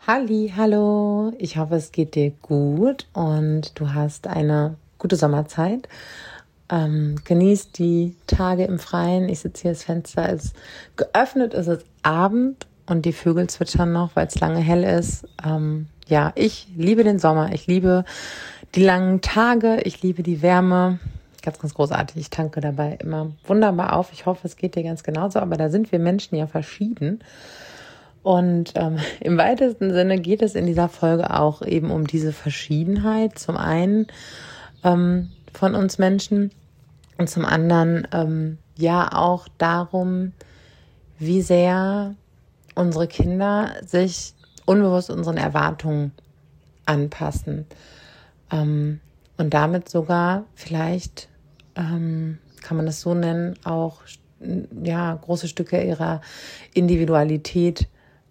Halli, hallo. Ich hoffe, es geht dir gut und du hast eine gute Sommerzeit. Genieß die Tage im Freien. Ich sitze hier, das Fenster ist geöffnet, es ist Abend und die Vögel zwitschern noch, weil es lange hell ist. Ich liebe den Sommer. Ich liebe die langen Tage. Ich liebe die Wärme. Ganz, ganz großartig. Ich tanke dabei immer wunderbar auf. Ich hoffe, es geht dir ganz genauso, aber da sind wir Menschen ja verschieden. Und im weitesten Sinne geht es in dieser Folge auch eben um diese Verschiedenheit. Zum einen von uns Menschen und zum anderen auch darum, wie sehr unsere Kinder sich unbewusst unseren Erwartungen anpassen. Und damit sogar vielleicht, kann man das so nennen, auch große Stücke ihrer Individualität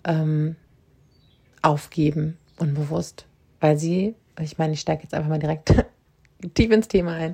aufgeben, unbewusst. Weil sie, ich steige jetzt einfach mal direkt tief ins Thema ein,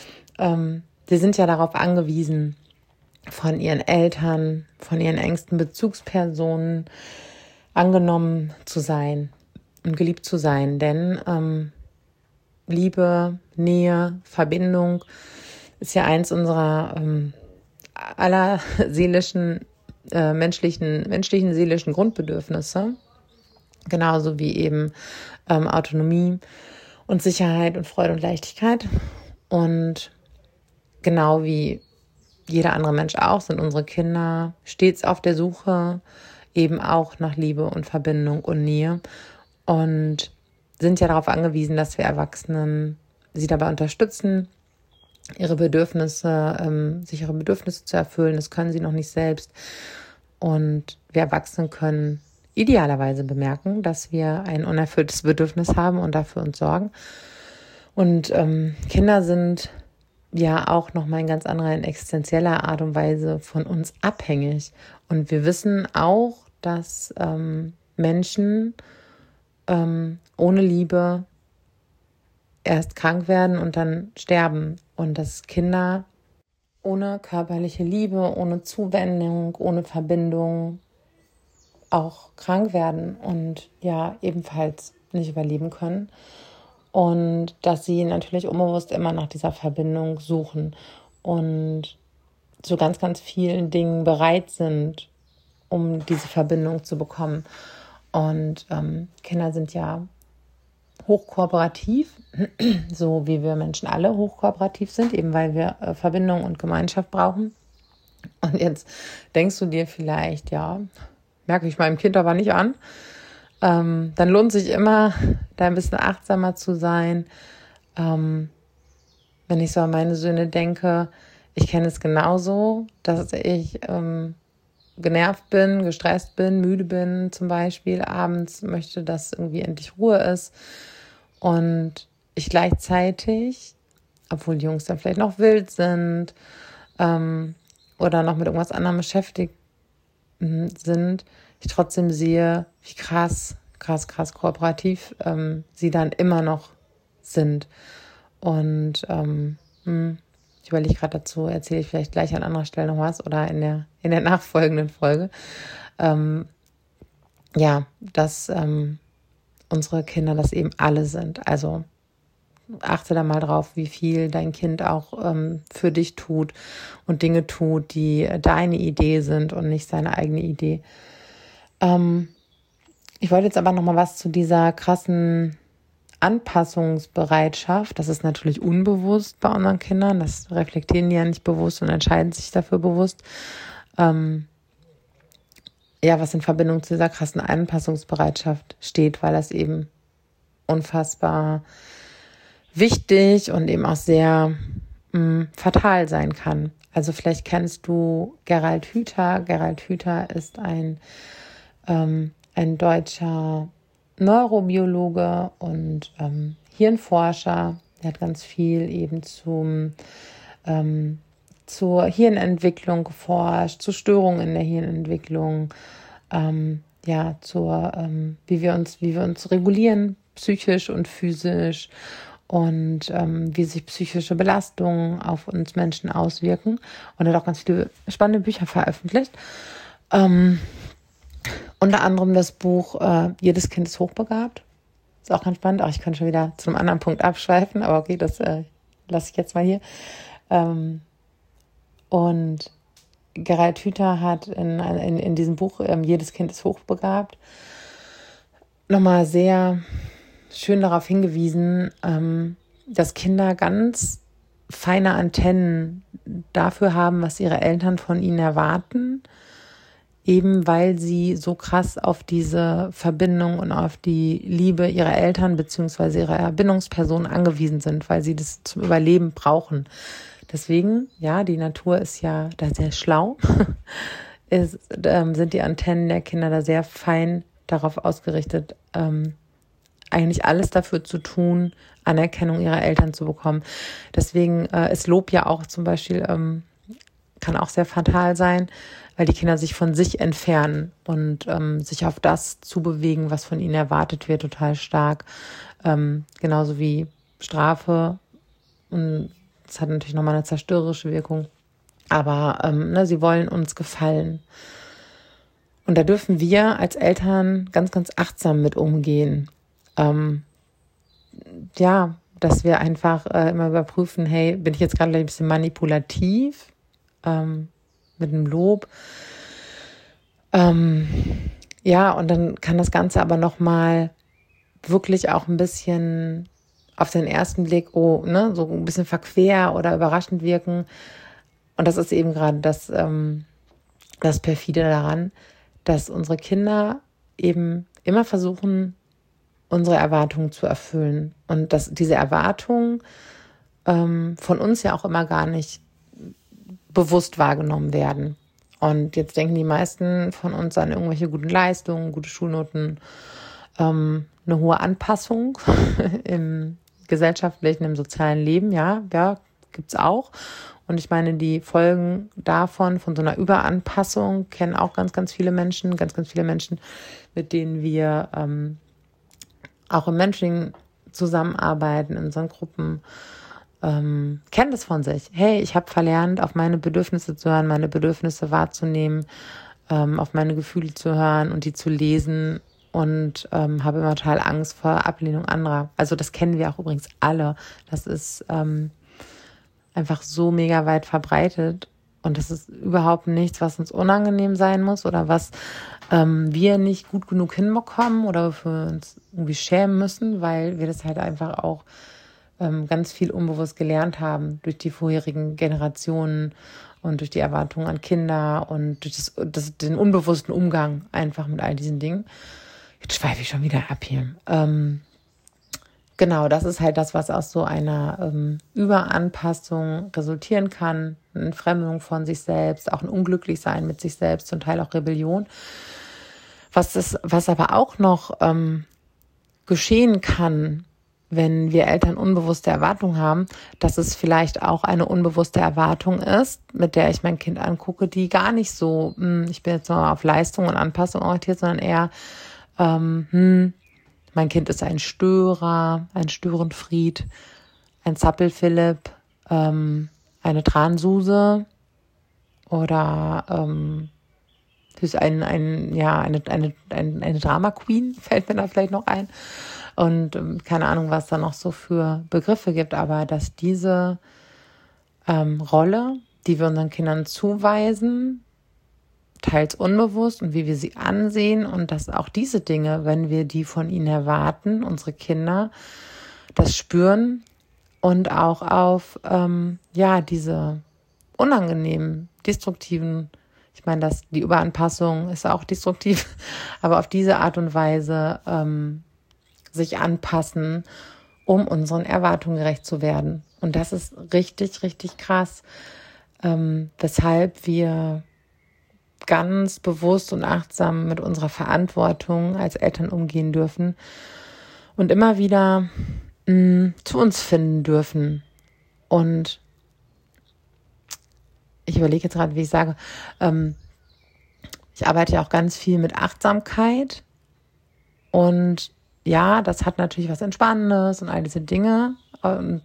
sie sind ja darauf angewiesen, von ihren Eltern, von ihren engsten Bezugspersonen angenommen zu sein und geliebt zu sein. Denn Liebe, Nähe, Verbindung ist ja eins unserer aller seelischen menschlichen seelischen Grundbedürfnisse, genauso wie eben Autonomie und Sicherheit und Freude und Leichtigkeit. Und genau wie jeder andere Mensch auch, sind unsere Kinder stets auf der Suche eben auch nach Liebe und Verbindung und Nähe und sind ja darauf angewiesen, dass wir Erwachsenen sie dabei unterstützen, sich ihre Bedürfnisse zu erfüllen. Das können sie noch nicht selbst. Und wir Erwachsenen können idealerweise bemerken, dass wir ein unerfülltes Bedürfnis haben und dafür uns sorgen. Und Kinder sind ja auch nochmal in ganz anderer, in existenzieller Art und Weise von uns abhängig. Und wir wissen auch, dass Menschen ohne Liebe erst krank werden und dann sterben. Und dass Kinder ohne körperliche Liebe, ohne Zuwendung, ohne Verbindung auch krank werden und ja ebenfalls nicht überleben können. Und dass sie natürlich unbewusst immer nach dieser Verbindung suchen und zu ganz, ganz vielen Dingen bereit sind, um diese Verbindung zu bekommen. Und Kinder sind ja hochkooperativ, so wie wir Menschen alle hochkooperativ sind, eben weil wir Verbindung und Gemeinschaft brauchen. Und jetzt denkst du dir vielleicht, ja, merke ich meinem Kind aber nicht an. Dann lohnt sich immer, da ein bisschen achtsamer zu sein. Wenn ich so an meine Söhne denke, ich kenne es genauso, dass ich genervt bin, gestresst bin, müde bin zum Beispiel, abends möchte, dass irgendwie endlich Ruhe ist. Und ich gleichzeitig, obwohl die Jungs dann vielleicht noch wild sind oder noch mit irgendwas anderem beschäftigt sind, ich trotzdem sehe, wie krass kooperativ sie dann immer noch sind. Und ich überlege gerade dazu, erzähle ich vielleicht gleich an anderer Stelle noch was oder in der nachfolgenden Folge. Dass unsere Kinder das eben alle sind. Also achte da mal drauf, wie viel dein Kind auch für dich tut und Dinge tut, die deine Idee sind und nicht seine eigene Idee. Ich wollte jetzt aber noch mal was zu dieser krassen Anpassungsbereitschaft. Das ist natürlich unbewusst bei unseren Kindern. Das reflektieren die ja nicht bewusst und entscheiden sich dafür bewusst. Was in Verbindung zu dieser krassen Anpassungsbereitschaft steht, weil das eben unfassbar wichtig und eben auch sehr fatal sein kann. Also vielleicht kennst du Gerald Hüther. Gerald Hüther ist ein deutscher Neurobiologe und Hirnforscher. Er hat ganz viel eben zur Hirnentwicklung geforscht, zu Störungen in der Hirnentwicklung, wie wir uns regulieren, psychisch und physisch und wie sich psychische Belastungen auf uns Menschen auswirken. Und er hat auch ganz viele spannende Bücher veröffentlicht. Unter anderem das Buch Jedes Kind ist hochbegabt. Ist auch ganz spannend. Auch ich kann schon wieder zu einem anderen Punkt abschweifen, aber okay, das lasse ich jetzt mal hier. Und Gerald Hüther hat in diesem Buch Jedes Kind ist hochbegabt nochmal sehr schön darauf hingewiesen, dass Kinder ganz feine Antennen dafür haben, was ihre Eltern von ihnen erwarten, eben weil sie so krass auf diese Verbindung und auf die Liebe ihrer Eltern bzw. ihrer Bindungsperson angewiesen sind, weil sie das zum Überleben brauchen. Deswegen, ja, die Natur ist ja da sehr schlau, sind die Antennen der Kinder da sehr fein darauf ausgerichtet, eigentlich alles dafür zu tun, Anerkennung ihrer Eltern zu bekommen. Deswegen ist Lob ja auch zum Beispiel, kann auch sehr fatal sein, weil die Kinder sich von sich entfernen und sich auf das zubewegen, was von ihnen erwartet wird, total stark. Genauso wie Strafe. Und das hat natürlich nochmal eine zerstörerische Wirkung. Aber sie wollen uns gefallen. Und da dürfen wir als Eltern ganz, ganz achtsam mit umgehen. Dass wir einfach immer überprüfen, hey, bin ich jetzt gerade ein bisschen manipulativ mit einem Lob? Und dann kann das Ganze aber nochmal wirklich auch ein bisschen auf den ersten Blick, so ein bisschen verquer oder überraschend wirken. Und das ist eben gerade das Perfide daran, dass unsere Kinder eben immer versuchen, unsere Erwartungen zu erfüllen. Und dass diese Erwartungen von uns ja auch immer gar nicht bewusst wahrgenommen werden. Und jetzt denken die meisten von uns an irgendwelche guten Leistungen, gute Schulnoten, eine hohe Anpassung im gesellschaftlichen, im sozialen Leben, ja, gibt's auch. Und ich meine, die Folgen davon, von so einer Überanpassung, kennen auch ganz, ganz viele Menschen, mit denen wir auch im Mentoring zusammenarbeiten, in unseren Gruppen, kennen das von sich. Hey, ich habe verlernt, auf meine Bedürfnisse zu hören, meine Bedürfnisse wahrzunehmen, auf meine Gefühle zu hören und die zu lesen und habe immer total Angst vor Ablehnung anderer. Also das kennen wir auch übrigens alle. Das ist einfach so mega weit verbreitet und das ist überhaupt nichts, was uns unangenehm sein muss oder was wir nicht gut genug hinbekommen oder wofür wir uns irgendwie schämen müssen, weil wir das halt einfach auch ganz viel unbewusst gelernt haben durch die vorherigen Generationen und durch die Erwartungen an Kinder und durch den unbewussten Umgang einfach mit all diesen Dingen. Jetzt schweife ich schon wieder ab hier. Genau, das ist halt das, was aus so einer Überanpassung resultieren kann. Eine Entfremdung von sich selbst, auch ein Unglücklichsein mit sich selbst, zum Teil auch Rebellion. Was aber auch noch geschehen kann, wenn wir Eltern unbewusste Erwartungen haben, dass es vielleicht auch eine unbewusste Erwartung ist, mit der ich mein Kind angucke, die gar nicht so, ich bin jetzt nur auf Leistung und Anpassung orientiert, sondern eher, mein Kind ist ein Störer, ein Störenfried, ein Zappelphilipp, eine Transuse oder ist eine Drama Queen, fällt mir da vielleicht noch ein. Und keine Ahnung, was da noch so für Begriffe gibt, aber dass diese Rolle, die wir unseren Kindern zuweisen, teils unbewusst und wie wir sie ansehen und dass auch diese Dinge, wenn wir die von ihnen erwarten, unsere Kinder das spüren und auch auf diese unangenehmen, destruktiven, ich meine, die Überanpassung ist auch destruktiv, aber auf diese Art und Weise sich anpassen, um unseren Erwartungen gerecht zu werden. Und das ist richtig, richtig krass, weshalb wir ganz bewusst und achtsam mit unserer Verantwortung als Eltern umgehen dürfen und immer wieder zu uns finden dürfen. Und ich überlege jetzt gerade, wie ich sage, ich arbeite ja auch ganz viel mit Achtsamkeit und ja, das hat natürlich was Entspannendes und all diese Dinge. Und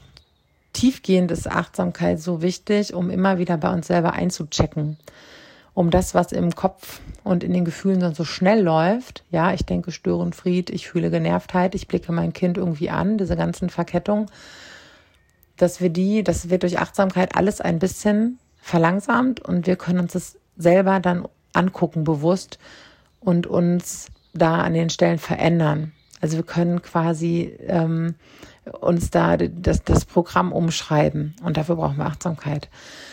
tiefgehend ist Achtsamkeit so wichtig, um immer wieder bei uns selber einzuchecken, um das, was im Kopf und in den Gefühlen dann so schnell läuft. Ja, ich denke Störenfried, ich fühle Genervtheit, ich blicke mein Kind irgendwie an, diese ganzen Verkettungen, dass wir durch Achtsamkeit alles ein bisschen verlangsamt und wir können uns das selber dann angucken, bewusst, und uns da an den Stellen verändern. Also wir können quasi uns da das Programm umschreiben und dafür brauchen wir Achtsamkeit.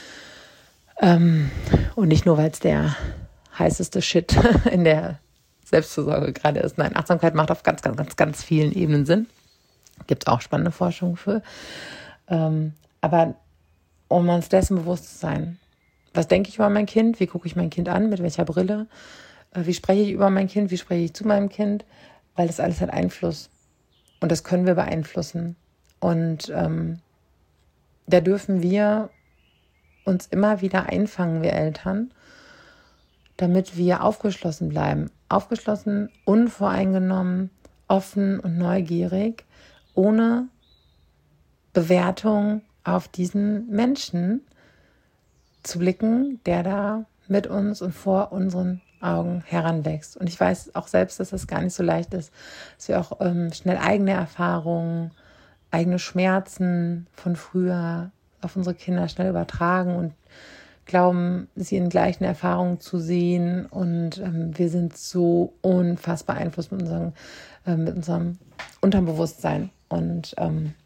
Und nicht nur, weil es der heißeste Shit in der Selbstfürsorge gerade ist. Nein, Achtsamkeit macht auf ganz, ganz, ganz, ganz vielen Ebenen Sinn. Gibt es auch spannende Forschung für. Aber um uns dessen bewusst zu sein, was denke ich über mein Kind, wie gucke ich mein Kind an, mit welcher Brille, wie spreche ich über mein Kind, wie spreche ich zu meinem Kind, weil das alles hat Einfluss und das können wir beeinflussen. Und da dürfen wir uns immer wieder einfangen, wir Eltern, damit wir aufgeschlossen bleiben. Aufgeschlossen, unvoreingenommen, offen und neugierig, ohne Bewertung auf diesen Menschen zu blicken, der da mit uns und vor unseren Augen heranwächst. Und ich weiß auch selbst, dass das gar nicht so leicht ist, dass wir auch schnell eigene Erfahrungen, eigene Schmerzen von früher auf unsere Kinder schnell übertragen und glauben, sie in gleichen Erfahrungen zu sehen. Und wir sind so unfassbar beeinflusst mit unserem Unterbewusstsein. Und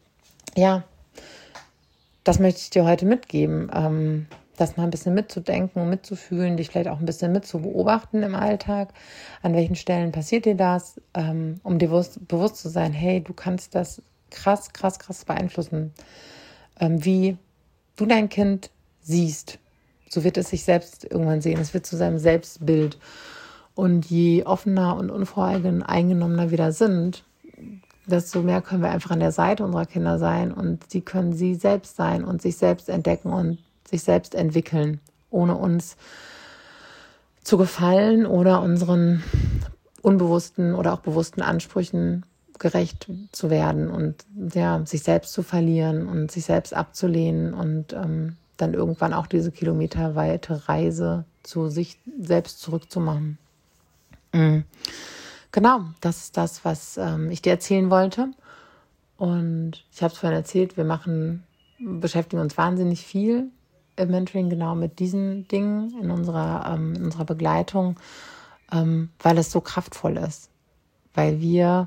das möchte ich dir heute mitgeben, das mal ein bisschen mitzudenken und mitzufühlen, dich vielleicht auch ein bisschen mitzubeobachten im Alltag. An welchen Stellen passiert dir das, um dir bewusst zu sein, hey, du kannst das krass beeinflussen. Wie du dein Kind siehst, so wird es sich selbst irgendwann sehen. Es wird zu seinem Selbstbild. Und je offener und unvoreingenommener wir da sind, desto mehr können wir einfach an der Seite unserer Kinder sein und sie können sie selbst sein und sich selbst entdecken und sich selbst entwickeln, ohne uns zu gefallen oder unseren unbewussten oder auch bewussten Ansprüchen gerecht zu werden und sich selbst zu verlieren und sich selbst abzulehnen und dann irgendwann auch diese kilometerweite Reise zu sich selbst zurückzumachen. Genau, das ist das, was ich dir erzählen wollte. Und ich habe es vorhin erzählt, wir beschäftigen uns wahnsinnig viel im Mentoring genau mit diesen Dingen in unserer Begleitung, weil es so kraftvoll ist. Weil wir,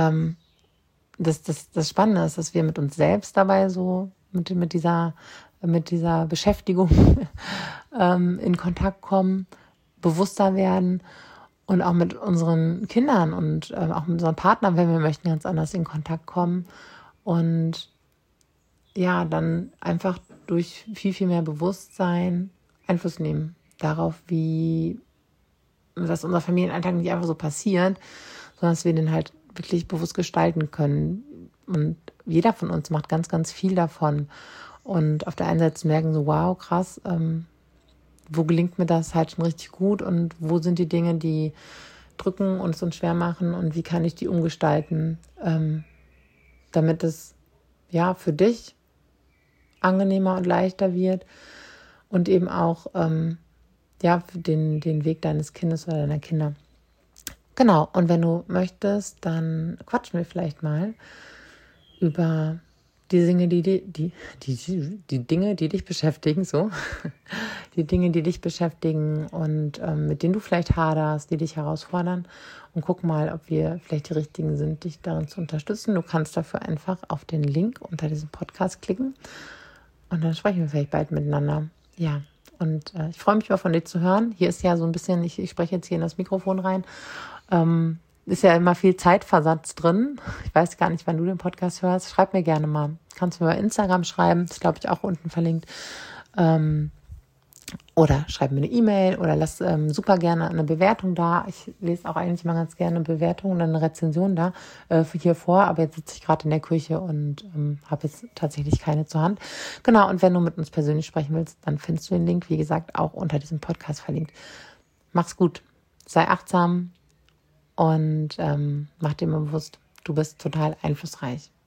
das Spannende ist, dass wir mit uns selbst dabei so mit dieser Beschäftigung in Kontakt kommen, bewusster werden und auch mit unseren Kindern und auch mit unseren Partnern, wenn wir möchten, ganz anders in Kontakt kommen und ja, dann einfach durch viel, viel mehr Bewusstsein Einfluss nehmen darauf, wie dass unser Familienalltag nicht einfach so passiert, sondern dass wir den halt wirklich bewusst gestalten können. Und jeder von uns macht ganz, ganz viel davon. Und auf der einen Seite merken so, wow, krass, wo gelingt mir das halt schon richtig gut und wo sind die Dinge, die drücken und es uns schwer machen und wie kann ich die umgestalten, damit es ja für dich angenehmer und leichter wird und eben auch für den Weg deines Kindes oder deiner Kinder. Genau, und wenn du möchtest, dann quatschen wir vielleicht mal über die Dinge, die Dinge, die dich beschäftigen, so. Die Dinge, die dich beschäftigen und mit denen du vielleicht haderst, die dich herausfordern. Und guck mal, ob wir vielleicht die Richtigen sind, dich darin zu unterstützen. Du kannst dafür einfach auf den Link unter diesem Podcast klicken. Und dann sprechen wir vielleicht bald miteinander. Ja, und ich freue mich mal von dir zu hören. Hier ist ja so ein bisschen, ich spreche jetzt hier in das Mikrofon rein, ist ja immer viel Zeitversatz drin. Ich weiß gar nicht, wann du den Podcast hörst. Schreib mir gerne mal. Kannst du mir bei Instagram schreiben. Das ist, glaube ich, auch unten verlinkt. Oder schreib mir eine E-Mail oder lass super gerne eine Bewertung da. Ich lese auch eigentlich mal ganz gerne eine Bewertung oder eine Rezension da hier vor. Aber jetzt sitze ich gerade in der Küche und habe jetzt tatsächlich keine zur Hand. Genau, und wenn du mit uns persönlich sprechen willst, dann findest du den Link, wie gesagt, auch unter diesem Podcast verlinkt. Mach's gut. Sei achtsam. Und mach dir mal bewusst, du bist total einflussreich.